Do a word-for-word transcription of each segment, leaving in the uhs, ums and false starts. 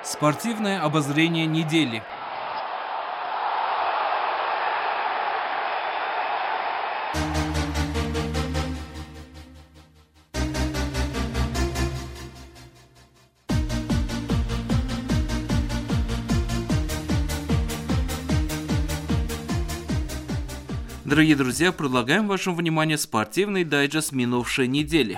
Спортивное обозрение недели. Дорогие друзья, предлагаем вашему вниманию спортивный дайджест минувшей недели.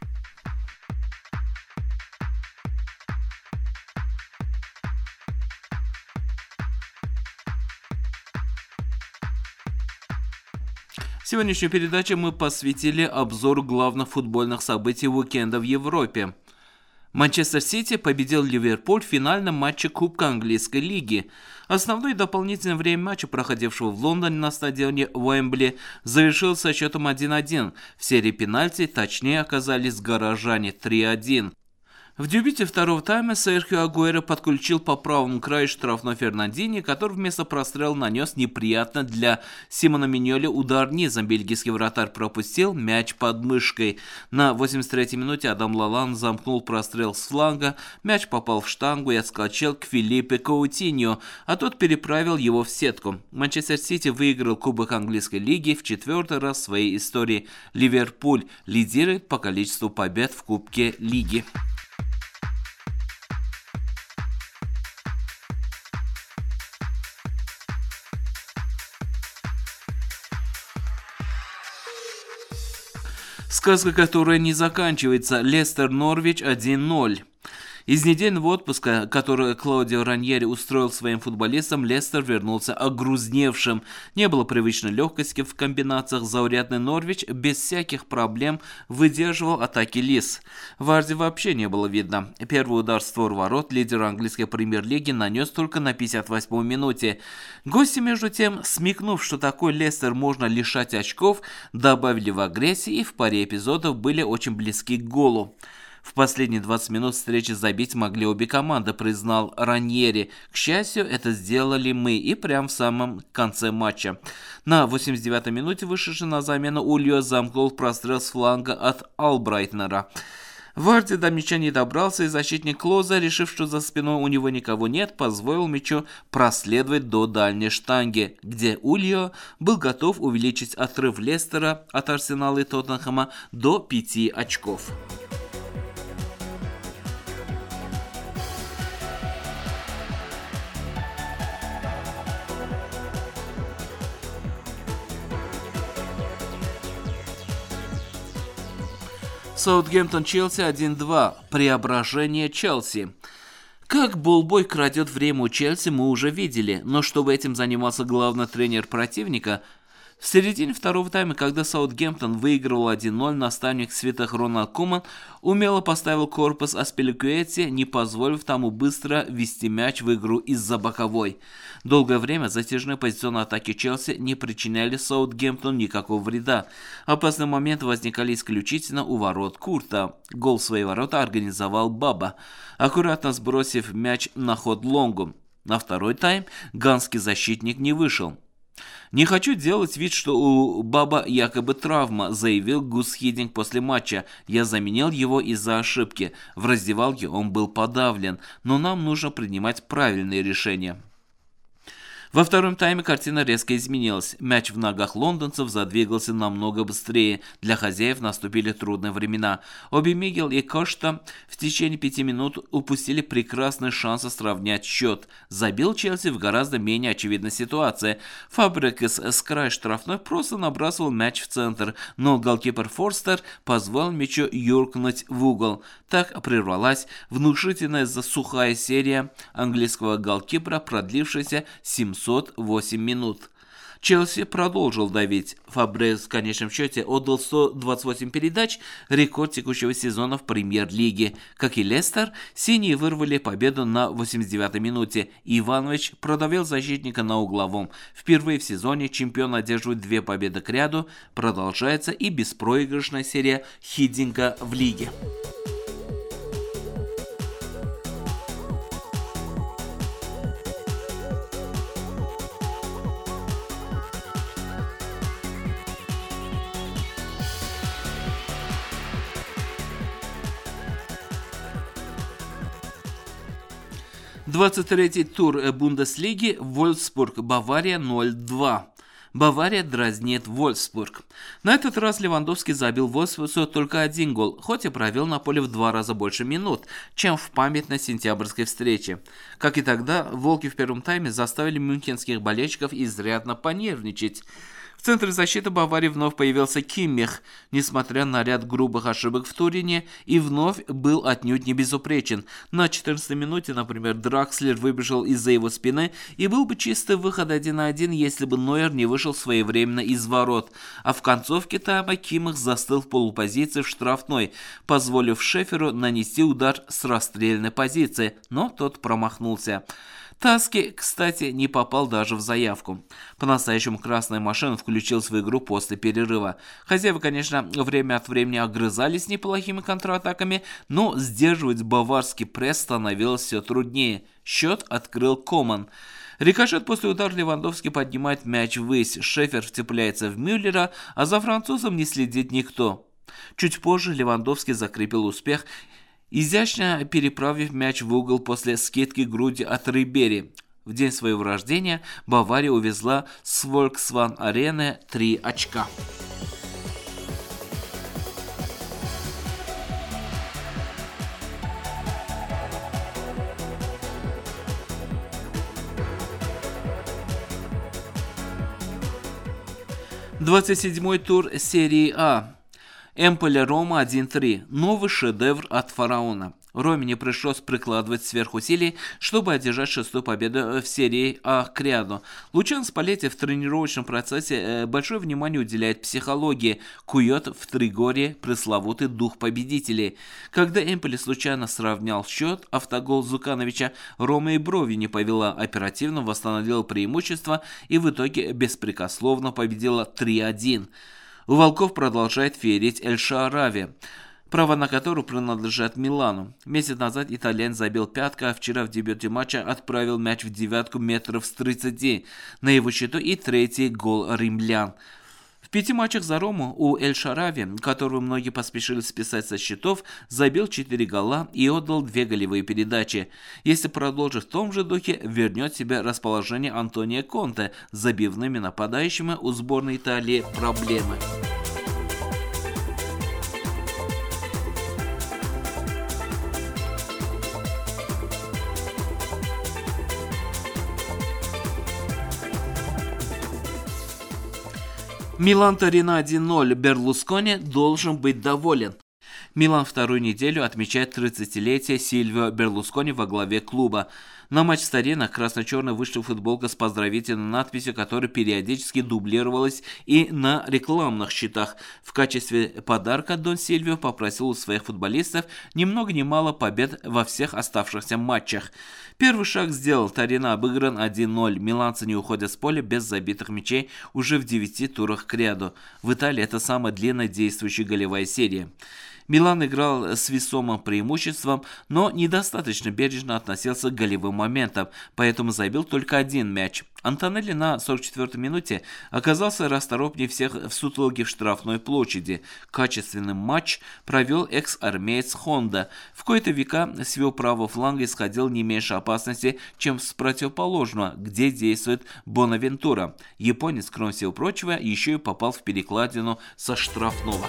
В сегодняшней передаче мы посвятили обзору главных футбольных событий уикенда в Европе. Манчестер Сити победил Ливерпуль в финальном матче Кубка Английской лиги. Основное дополнительное время матча, проходившего в Лондоне на стадионе Уэмбли, завершился со счетом один один. В серии пенальти точнее оказались горожане три один. В дебюте второго тайма Серхио Агуэро подключил по правому краю штрафной Фернандини, который вместо прострела нанес неприятно для Симона Миньоли удар низом. Бельгийский вратарь пропустил мяч под мышкой. На восемьдесят третьей минуте Адам Лалан замкнул прострел с фланга, мяч попал в штангу и отскочил к Филиппе Коутиньо, а тот переправил его в сетку. Манчестер Сити выиграл Кубок Английской лиги в четвертый раз в своей истории. Ливерпуль лидирует по количеству побед в Кубке лиги. Сказка, которая не заканчивается. Лестер-Норвич один ноль. Из недельного отпуска, который Клаудио Раньери устроил своим футболистам, Лестер вернулся огрузневшим. Не было привычной легкости в комбинациях. Заурядный Норвич без всяких проблем выдерживал атаки Лис. Варди вообще не было видно. Первый удар в створ ворот лидер английской премьер-лиги нанес только на пятьдесят восьмой минуте. Гости, между тем, смекнув, что такой Лестер можно лишать очков, добавили в агрессии и в паре эпизодов были очень близки к голу. В последние двадцать минут встречи забить могли обе команды, признал Раньери. К счастью, это сделали мы и прямо в самом конце матча. На восемьдесят девятой минуте вышедший на замену Ульо замкнул прострел с фланга от Албрайтнера. Варди до мяча не добрался, и защитник Клоза, решив, что за спиной у него никого нет, позволил мячу проследовать до дальней штанги, где Ульо был готов увеличить отрыв Лестера от Арсенала и Тоттенхэма до пяти очков. Саутгемптон-Челси один два. Преображение Челси. Как болбой крадет время у Челси, мы уже видели, но чтобы этим занимался главный тренер противника, в середине второго тайма, когда Саутгемптон выигрывал один ноль, наставник святых Рональд Куман умело поставил корпус Аспиликуэти, не позволив тому быстро ввести мяч в игру из-за боковой. Долгое время затяжные позиционные атаки Челси не причиняли Саутгемптону никакого вреда. Опасные моменты возникали исключительно у ворот Курта. Гол в свои ворота организовал Баба, аккуратно сбросив мяч на ход Лонгу. На второй тайм ганский защитник не вышел. «Не хочу делать вид, что у Баба якобы травма», — заявил Гус Хиддинг после матча. «Я заменил его из-за ошибки. В раздевалке он был подавлен, но нам нужно принимать правильные решения». Во втором тайме картина резко изменилась. Мяч в ногах лондонцев задвигался намного быстрее. Для хозяев наступили трудные времена. Обе Мигел и Кошта в течение пяти минут упустили прекрасный шанс сравнять счет. Забил Челси в гораздо менее очевидной ситуации. Фабрикас с края штрафной просто набрасывал мяч в центр, но голкипер Форстер позволил мячу юркнуть в угол. Так прервалась внушительная сухая серия английского голкипера, продлившаяся семьсот восемь минут. Челси продолжил давить. Фабрес в конечном счете отдал сто двадцать восемь передач, рекорд текущего сезона в премьер-лиге. Как и Лестер, синие вырвали победу на восемьдесят девятой минуте. Иванович продавил защитника на угловом. Впервые в сезоне чемпион одерживает две победы к ряду. Продолжается и беспроигрышная серия Хиддинга в лиге. двадцать третий тур Бундеслиги, Вольфсбург, Бавария ноль два. Бавария дразнит Вольфсбург. На этот раз Левандовский забил Вольфсбургу только один гол, хоть и провел на поле в два раза больше минут, чем в памятной сентябрьской встрече. Как и тогда, волки в первом тайме заставили мюнхенских болельщиков изрядно понервничать. В центре защиты Баварии вновь появился Киммих, несмотря на ряд грубых ошибок в Турине, и вновь был отнюдь не безупречен. На четырнадцатой минуте, например, Дракслер выбежал из-за его спины, и был бы чистый выход один на один, если бы Нойер не вышел своевременно из ворот. А в концовке тайма Киммих застыл в полупозиции в штрафной, позволив Шеферу нанести удар с расстрельной позиции, но тот промахнулся. Таски, кстати, не попал даже в заявку. По-настоящему красная машина включилась в игру после перерыва. Хозяева, конечно, время от времени огрызались неплохими контратаками, но сдерживать баварский пресс становилось все труднее. Счет открыл Коман. Рикошет после удара Левандовский поднимает мяч ввысь, Шефер вцепляется в Мюллера, а за французом не следит никто. Чуть позже Левандовский закрепил успех, изящно переправив мяч в угол после скидки груди от Рибери. В день своего рождения Бавария увезла с Volkswagen-арены три очка. двадцать седьмой тур серии А. Эмполи-Рома один три. Новый шедевр от фараона. Роме не пришлось прикладывать сверхусилий, чтобы одержать шестую победу в серии А к ряду. Лучано Спалетти в тренировочном процессе большое внимание уделяет психологии, кует в Тригоре пресловутый дух победителей. Когда Эмполи случайно сравнял счет, автогол Зукановича, Рома и брови не повела, оперативно восстановила преимущество и в итоге беспрекословно победила три один. У волков продолжает феерить Эль-Шаарави, право на которую принадлежит Милану. Месяц назад итальянец забил пятка, а вчера в дебюте матча отправил мяч в девятку метров с тридцати. На его счету и третий гол римлян. В пяти матчах за Рому у Эль-Шаарави, которого многие поспешили списать со счетов, забил четыре гола и отдал две голевые передачи. Если продолжит в том же духе, вернет себе расположение Антонио Конте с забивными нападающими у сборной Италии проблемы. Милан-Торино один ноль. Берлускони должен быть доволен. Милан вторую неделю отмечает тридцатилетие Сильвио Берлускони во главе клуба. На матч с Торино красно-черная вышла футболка с поздравительной надписью, которая периодически дублировалась и на рекламных щитах. В качестве подарка Дон Сильвио попросил у своих футболистов ни много ни мало побед во всех оставшихся матчах. Первый шаг сделал. Торино обыгран один ноль. Миланцы не уходят с поля без забитых мячей уже в девяти турах к ряду. В Италии это самая длинная действующая голевая серия. Милан играл с весомым преимуществом, но недостаточно бережно относился к голевым моментам, поэтому забил только один мяч. Антонелли на сорок четвёртой минуте оказался расторопнее всех в сутолоке в штрафной площади. Качественный матч провел экс-армеец Хонда. В кои-то века с его правого фланга исходил не меньше опасности, чем с противоположного, где действует Бонавентура. Японец, кроме всего прочего, еще и попал в перекладину со штрафного.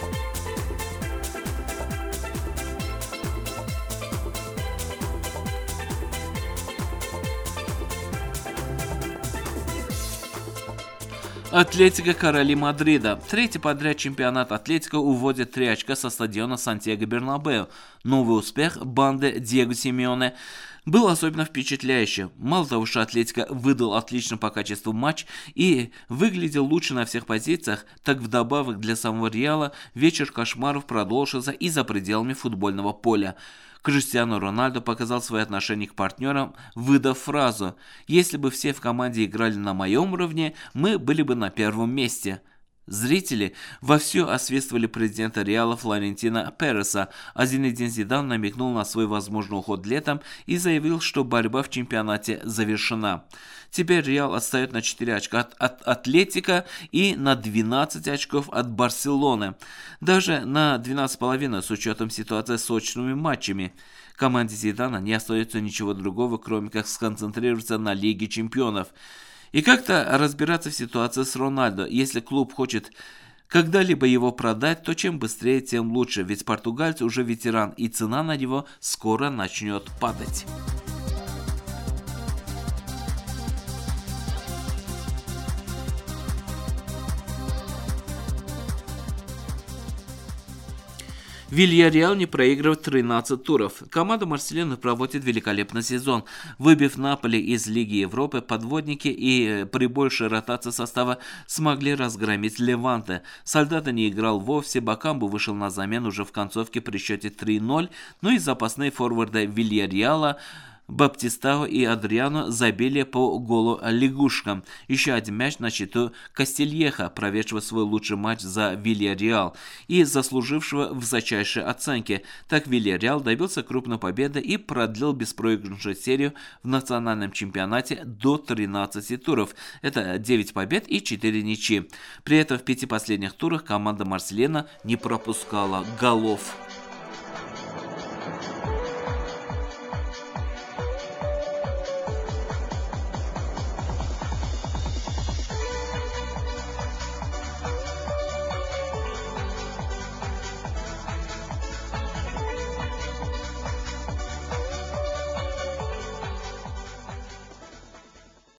Атлетико короли Мадрида. Третий подряд чемпионат Атлетико уводит три очка со стадиона Сантьяго-Бернабеу. Новый успех банды Диего Симеоне был особенно впечатляющим. Мало того, что Атлетико выдал отлично по качеству матч и выглядел лучше на всех позициях, так вдобавок для самого Реала вечер кошмаров продолжился и за пределами футбольного поля. Криштиану Роналду показал свои отношения к партнерам, выдав фразу: «Если бы все в команде играли на моем уровне, мы были бы на первом месте». Зрители вовсю освистывали президента Реала Флорентино Переса, а Зинедин Зидан намекнул на свой возможный уход летом и заявил, что борьба в чемпионате завершена. Теперь Реал отстает на четыре очка от, от Атлетико и на двенадцать очков от Барселоны. Даже на двенадцать с половиной с учетом ситуации с сочными матчами. Команде Зидана не остается ничего другого, кроме как сконцентрироваться на Лиге чемпионов. И как-то разбираться в ситуации с Роналдо. Если клуб хочет когда-либо его продать, то чем быстрее, тем лучше, ведь португальец уже ветеран, и цена на него скоро начнет падать. Вильярреал не проигрывает тринадцать туров. Команда Марселины проводит великолепный сезон. Выбив Наполи из Лиги Европы, подводники и при большей ротации состава смогли разгромить Леванте. Сальдадо не играл вовсе, Бакамбу вышел на замену уже в концовке при счете три ноль, но и запасные форварды Вильярреала Баптистао и Адриано забили по голу лягушкам. Еще один мяч на счету Кастильеха, проведшего свой лучший матч за Вильярреал и заслужившего высочайшей оценки. Так Вильярреал добился крупной победы и продлил беспроигрышную серию в национальном чемпионате до тринадцати туров. Это девять побед и четыре ничьи. При этом в пяти последних турах команда Марселина не пропускала голов.